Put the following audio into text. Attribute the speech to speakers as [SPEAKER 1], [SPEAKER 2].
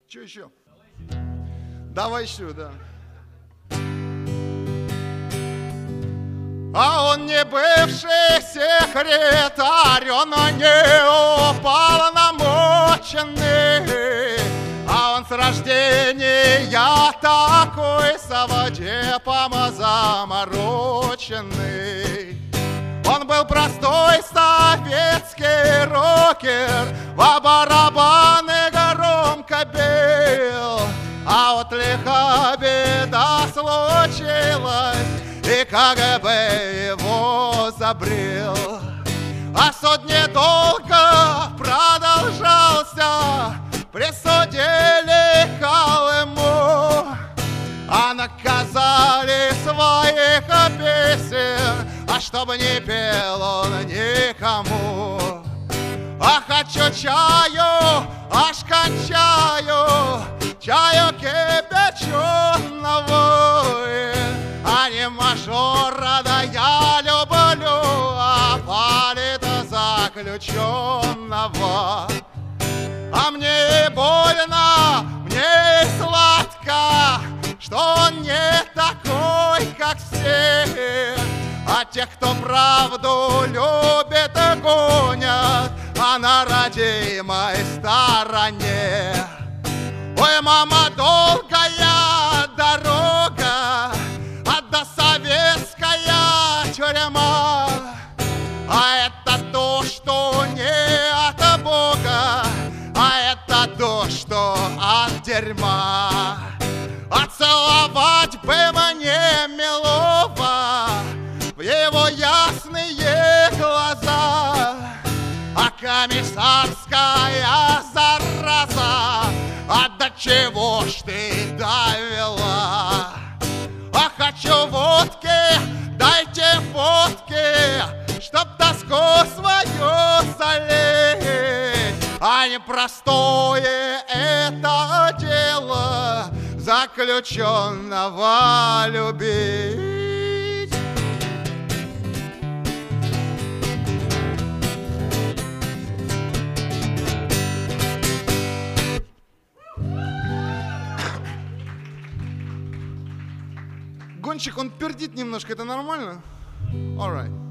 [SPEAKER 1] Что еще? Давай еще, да. А он не бывший секретарь, он не уполномоченный, а он с рождения такой совдепом замороченный. Он был простой советский рокер, во барабаны громко бил, а вот лихо беда случилась, и КГБ его забрил. А суд недолго продолжался, присудили Колыму, а наказали своих песен, а чтобы не пел он никому. А хочу чаю, аж кончаю, чаю кипяченого, а не мажора, да я люблю, а палит заключенного. А мне и больно, мне и сладко, что он не такой, как все. А тех, кто правду любит, гонят, а на родимой стороне. Ой, мама, долгая дорога, а до советская тюрьма. А это то, что не от Бога, а это то, что от дерьма. А целовать бы мне милого в его ясные глаза, а комиссарская зараза, а до чего ж ты довела? А хочу водки, дайте водки, чтоб тоску свою залить. А непростое это дело заключенного любить. Гонщик, он пердит немножко, это нормально? All right.